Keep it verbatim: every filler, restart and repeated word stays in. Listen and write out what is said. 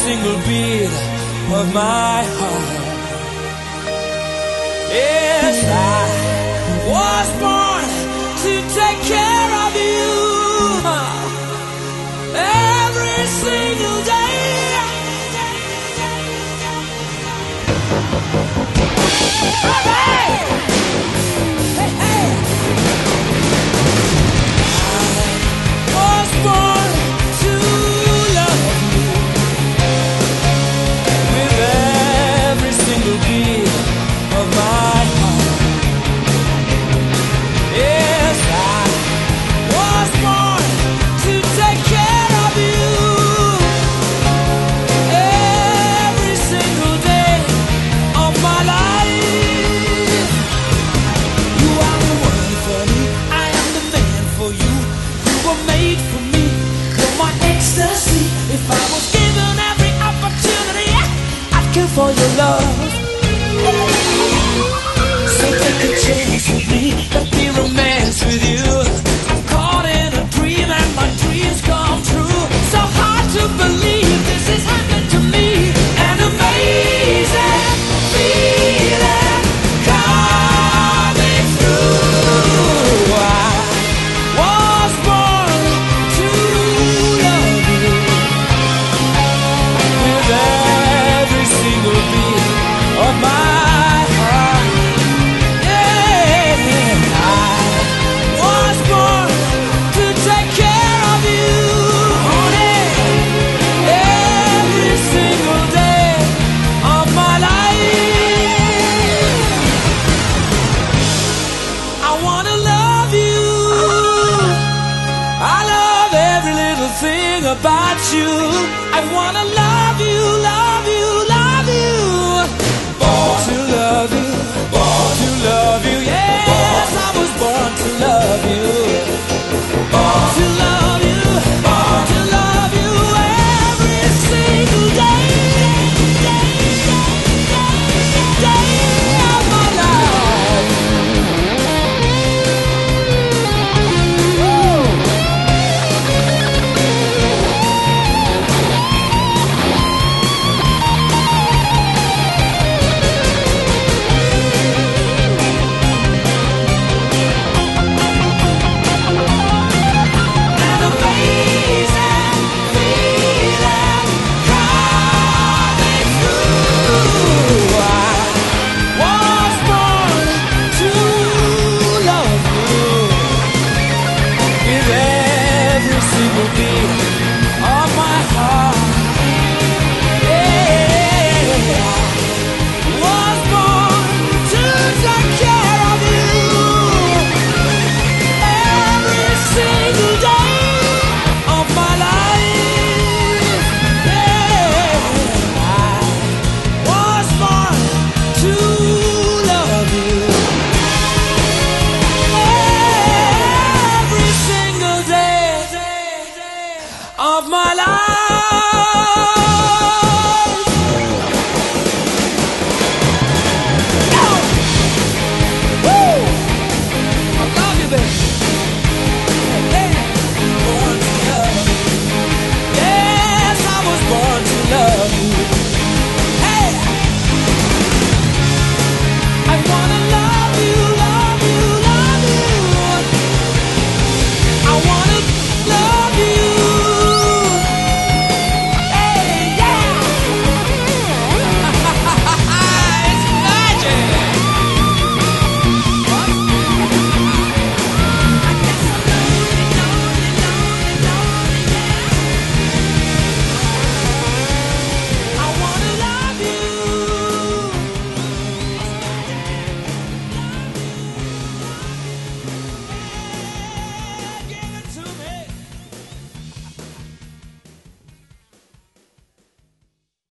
single beat of my heart. Yes, I was born to take care of you every single day. Hey, hey, hey. I was born to love you with every single beat of my heart. Yes, I was born to take care of you every single day of my life. You are the one for me, I am the man for you. You were made for me, you're my ecstasy. If I was given every opportunity, I'd kill for your love. So take a chance with me, let me romance with you. I'm caught in a dream and my dreams come true. So hard to believe this is happening to me. An amazing feeling coming through. I was born to love you with every single beat of my about you. I wanna love you, love you, love you. Born to love you, born to love you. Yes, I was born to love you. Born to love you, born to love you every single day, day, day, day of my life. Woo! Of my life.